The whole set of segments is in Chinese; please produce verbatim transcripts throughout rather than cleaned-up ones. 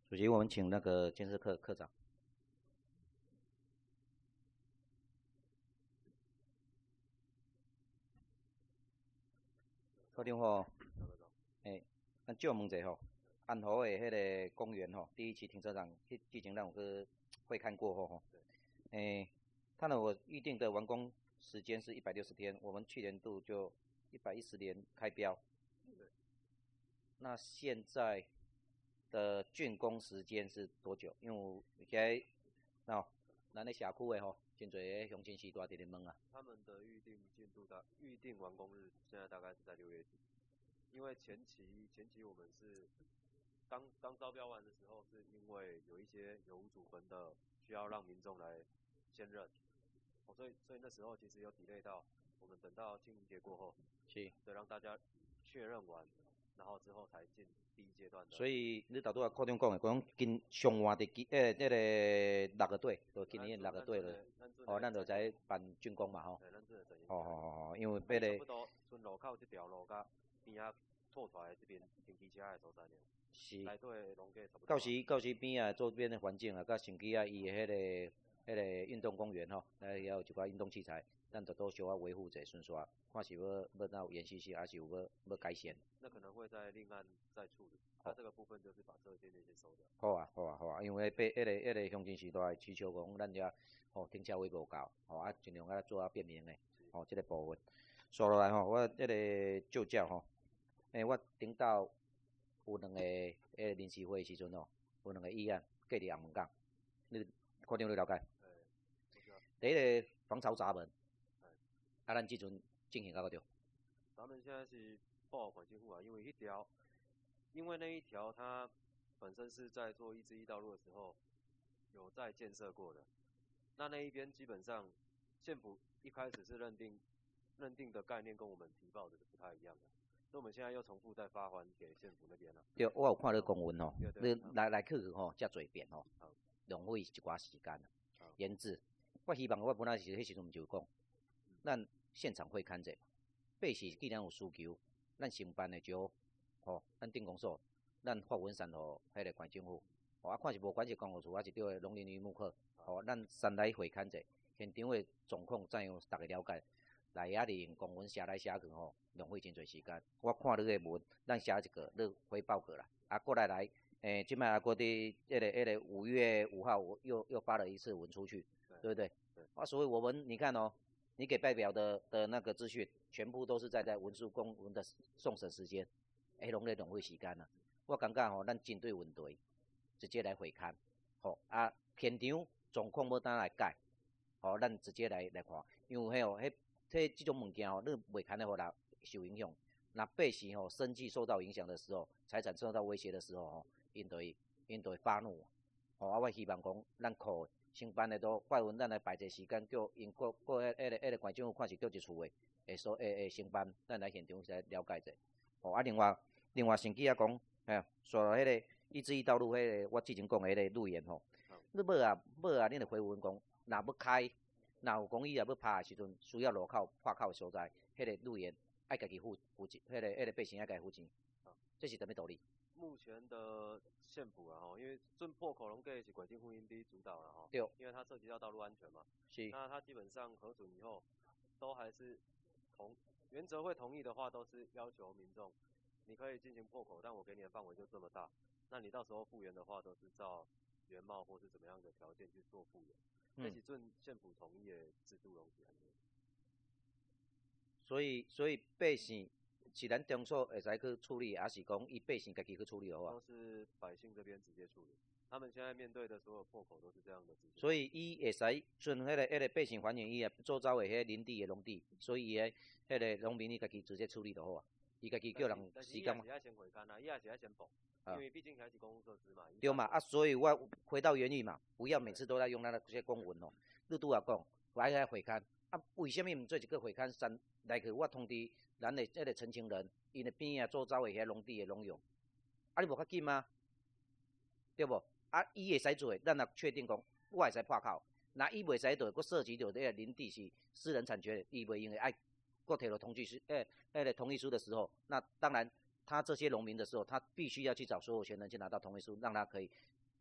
主席，我们请那个监事科科长。科长吼，诶，咱借问者吼，安和的迄个公园吼，第一期停车场，之之前咱有去会看过后吼，诶，他呢我预定的完工时间是一百六十天，我们去年度就一百一十年开标，那现在的竣工时间是多久？因为现在喏，咱的社区的吼，真侪乡亲时代伫咧问啊。 他们的预定进度大预定完工日现在大概是在六月底，因为前期前期我们是刚刚招标完的时候，是因为有一些有无主分的需要让民众来先认，哦，所以所以那时候其实有 delay 到，我们等到清明节过后， 是， 对，让大家确认完，然后之后才进第一阶段的。 所以你头拄啊科长讲的，讲今上换的几诶，迄个六个队，就今年六个队了，哦，咱就才办竣工嘛吼。 对，咱这阵。 哦哦哦，因为迄个。 差不多村路口这条路甲边仔拓出来这边停机车的所在呢。 是。 内底的农家差不多。 到时到时边啊周边的环境啊，甲甚至啊伊的迄个迄个运动公园吼，来也有一寡运动器材，咱就都小可维护者顺续，看是要要哪有延续性，还是有要要改善。 那可能会在另案再处理，那这个部分就是把这些那些收掉。 好啊好啊好啊，因为被迄个迄个乡亲时代需求讲，咱遮吼停车位无够，吼啊尽量啊做啊便民的，吼这个部分。说落来吼，我迄个就教吼，诶，我顶到有两个迄个临时会时阵吼，有两个议案隔伫红门港，你科长你了解？第一个防潮闸门，啊，咱即阵进行到个对。 闸门现在是报环境户啊，因为一条，因为那一条它本身是在做一至一道路的时候有在建设过的，那那一边基本上县府一开始是认定认定的概念跟我们提报的是不太一样的，所以我们现在又重复再发还给县府那边了。 对，我有看你公文吼，你来来去去吼，遮侪遍吼，浪费一寡时间。研制，我希望我本来是迄时阵就讲，咱现场会勘者，备是既然有需求，咱承办的就吼，咱定公所，咱发文产互迄个县政府，吼啊看是无管是公务处还是对个农林渔牧科，吼咱先来会勘者，现场的状况怎样，大家了解。来遐哩用公文写来写去吼，浪费真侪时间。我看你个文，咱写一个，你回报过来。啊，过来来，诶、欸，即摆啊，过伫迄个迄个五月五号，我又又发了一次文出去，对不对？对。啊，所以我们你看哦，你给代表的的那个资讯，全部都是在在文书公文的送审时间，诶，拢咧浪费时间啊。我感觉吼，咱针对问题，直接来回看，吼啊，现场状况要当来改，吼，咱直接来来看，因为迄哦，迄。这这种物件哦，你袂可能互人受影响。那百姓吼生计受到影响的时候，财产受到威胁的时候吼，因就会因就会发怒。吼、哦，啊，我希望讲咱可承办的都拜文，咱来排一个时间，叫因各各迄迄个迄个县政府看是叫一厝的，会所会会承办，咱来现场来了解者。吼、哦，啊，另外另外甚至啊讲，哎，说到迄个一至一道路迄个，我之前讲的迄个路沿吼，你要啊要啊，你著回文讲，若要开。若有讲伊也要拍的时阵，需要路口破口的所在，迄、那个路沿爱家己付付钱，迄、那个迄、那个百姓爱家己付钱，这是什么道理？ 目前的县府啊，吼，因为准破口龙给是县政府因地主导了哈， 对， 因为它涉及到道路安全嘛， 是， 那它基本上核准以后，都还是同原则会同意的话，都是要求民众，你可以进行破口，但我给你的范围就这么大，那你到时候复原的话，都是照原貌或是怎么样的条件去做复原。这是准县府同意的制度拢是安尼。 所以，所以百姓是咱中所会使去处理，还是讲伊百姓家己去处理的话？ 都是百姓这边直接处理。他们现在面对的所有破口都是这样的。 所以伊会使顺迄个迄个百姓反映伊啊，周遭的迄林地的农地，所以伊个迄个农民伊家己直接处理就好啊。伊家己叫人时间嘛。 但是伊也是爱先回干啊，伊也是爱先补。因为毕竟还是公共设施嘛。 对嘛啊，所以我回到原意嘛，不要每次都在用那个些公文哦。你拄啊讲，来来回看啊，为什么唔做一个回看三来去？我通知咱的迄个陈情人，因的边啊周遭的遐农地的农用，啊你无较紧吗？对不？啊，伊会使做，咱若确定讲，我会使破口。那伊袂使做，佫涉及到这个林地是私人产权，伊袂用的爱，佫摕到同意书，诶，迄个同意书的时候，那当然。他这些农民的时候，他必须要去找所有权人去拿到同意书，让他可以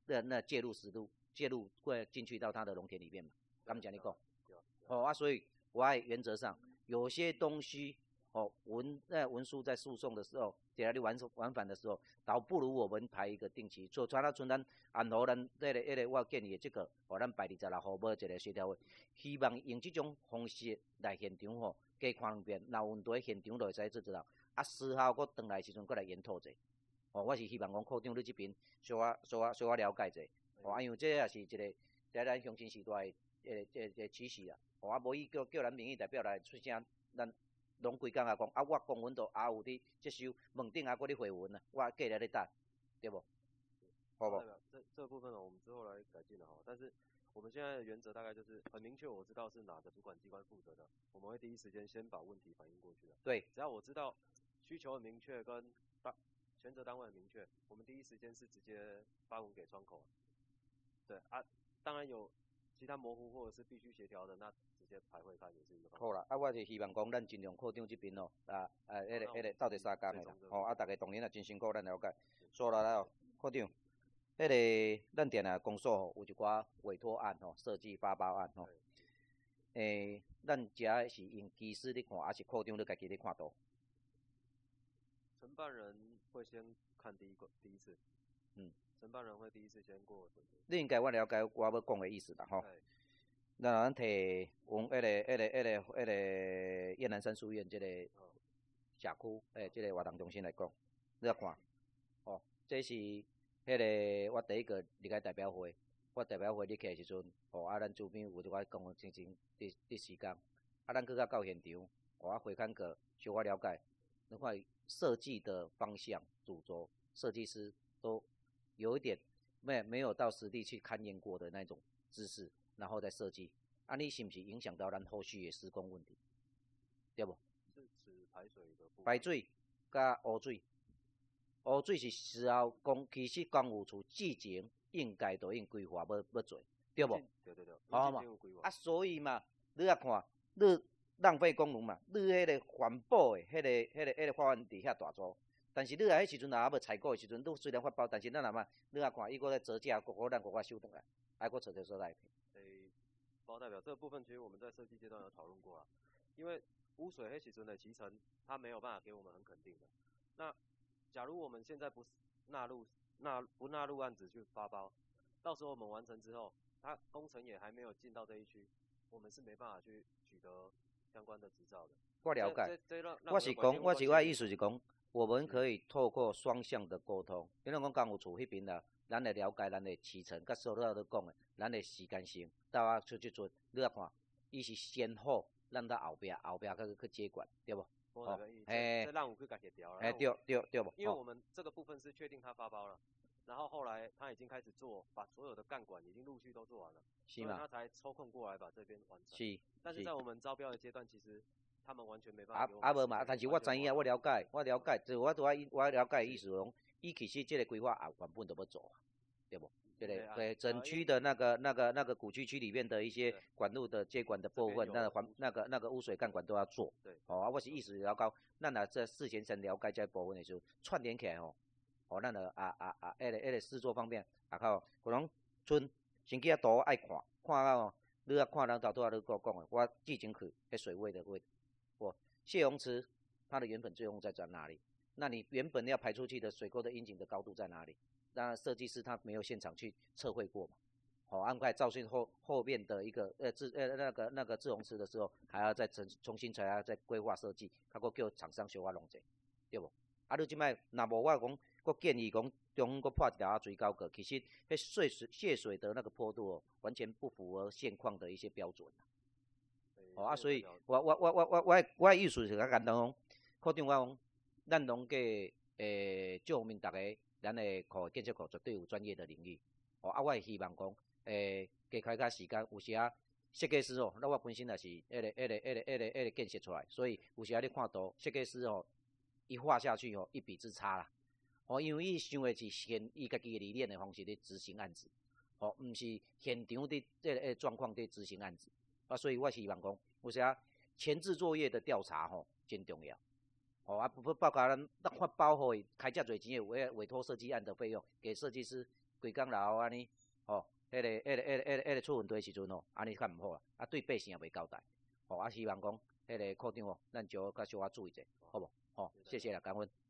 那那介入实度介入会进去到他的农田里面嘛？刚讲你讲，哦啊，所以我爱原则上有些东西哦文在文书在诉讼的时候，底下你玩玩反的时候，倒不如我们排一个定期，做传到村咱按好咱这个、这个我建议的这个，哦咱排二十六号要一个协调会，希望用这种方式来现场吼，加看两遍，若有问题现场就会使做知道，啊事后我回来时阵，过来研讨者。哦，我是希望讲科长你这边小我小我小我了解者，哦，啊，因为这也是一个在咱乡亲时代的诶诶诶趋势啊，哦，啊，无伊叫叫咱民意代表来出声，咱拢规工啊讲，啊，我公文都也有伫接收，问顶还搁咧回文啊，我过来咧等，对不？好不？ 这这部分呢，我们之后来改进的哈，但是我们现在的原则大概就是很明确，我知道是哪个主管机关负责的，我们会第一时间先把问题反映过去的。 对， 只要我知道需求很明确跟当权责单位很明确，我们第一时间是直接发文给窗口。对啊，当然有其他模糊或者是必须协调的，那直接排会看也是一个方法。 好啦，啊，我是希望讲咱尽量科长这边哦，啊啊，迄、那个迄、那个到底三工的啦，吼、哦，啊，大家当然也真辛苦，咱了解。说了了，科长，迄、那个咱店啊公所有一寡委托案吼，设计发包案吼，诶，咱遮是用技师咧看，还是科长你家己咧看图？ 承办人会先看第一个第一次，嗯，承办人会第一次先过审核。 你应该我了解我要讲的意思啦吼。那咱摕往迄、那个、迄、那个、迄、那个、迄个燕南山书院这个社区诶，这个活动中心来讲，你要看，哦，这是迄个我第一个离开代表会，我代表会入去的时阵，哦，啊，咱主编有一寡讲情形伫伫时间，啊，咱搁较到现场，哦，啊，回看个小可了解，那块设计的方向、主轴，设计师都有一点没没有到实地去勘验过的那种知识。然后再设计，啊，你是不是影响到咱后续的施工问题？对不？ 是指排水的部分。 排水加污水，污水是事后公其实公务处之前应该都应规划要要做，对不？ 对对对。 好嘛，啊，所以嘛，你要看，你浪费公文嘛，你迄个环保的迄、那个、迄、那个、迄、那个法案伫遐大做，但是你来迄时阵若要采购的时阵，你虽然发包，但是咱若嘛，你要看伊搁在折价，搁搁咱搁搁收回来，还搁找着所在。 诶，包代表这个部分，其实我们在设计阶段有讨论过啊。因为污水黑时阵的集成，它没有办法给我们很肯定的。那假如我们现在不纳入纳不纳入案子去发包，到时候我们完成之后，它工程也还没有进到这一区，我们是没办法去取得相关的执照的。 我了解， 这这我是讲，我是我意思是讲，我们可以透过双向的沟通，因为讲公务处迄边啦。咱来了解咱的期程，甲所有都讲的，咱的时间性，到啊出去做，你要看，伊是先后，咱到后壁，后壁去去接管，对不？ 哦，哎，这让我去甲协调了。 哎，对对对不？ 因为我们这个部分是确定他发包了，然后后来他已经开始做，把所有的干管已经陆续都做完了， 是嘛？ 他才抽空过来把这边完成。 是。 但是在我们招标的阶段，其实他们完全没办法。 啊啊无嘛，但是我知影，我了解，我了解，就我对我我了解的意思讲，伊其实这个规划啊原本都要做。对不？对对对，整区的那个那个那个古区区里面的一些管路的接管的部分，那个环那个那个污水干管都要做。 对。 哦，啊，我是意思了解，咱若这事前先了解这部分的时候，串联起来吼，哦，咱个啊啊啊，迄个迄个制作方面，啊靠，可能村先去遐图爱看，看到你要看咱到拄仔你讲讲的，我记进去迄水位的位，不，泄洪池它的原本作用在在哪里？那你原本要排出去的水沟的阴井的高度在哪里？那设计师他没有现场去测绘过嘛？好、哦，按快造训后后面的一个呃自呃那个那个制洪池的时候，还要再重重新才要再规划设计，还佫叫厂商小可弄者，对不？啊，你即摆若无我讲，佫建议讲中央佫破一条啊水沟个，其实迄泄水泄水的那个坡度哦，完全不符合现况的一些标准。哦啊，所以我我我我我我我意思是较简单讲，确定我讲，咱拢个诶，这方面大家。咱的库建设库绝对有专业的领域，哦啊，我也希望讲，诶，加开较时间，有时啊，设计师哦，那我本身也是迄、那个、迄、那个、迄、那个、迄、那个、迄个建设出来，所以有时啊，你看图，设计师哦，一画下去哦，一笔之差啦，哦，因为伊想的是现伊家己的理念的方式咧执行案子，哦，毋是现场的这个状况咧执行案子，啊，所以我希望讲，有时啊，前置作业的调查吼、哦，真重要。哦啊，不不包括咱发包互伊开遮侪钱的委委托设计案的费用，给设计师规工老安尼，吼，迄个、迄个、迄个、迄个、迄个出问题时阵吼，安尼较毋好啦，啊对百姓也袂交代，吼，啊希望讲迄个科长吼，咱就较小可注意者，好无？吼，谢谢啦，感恩。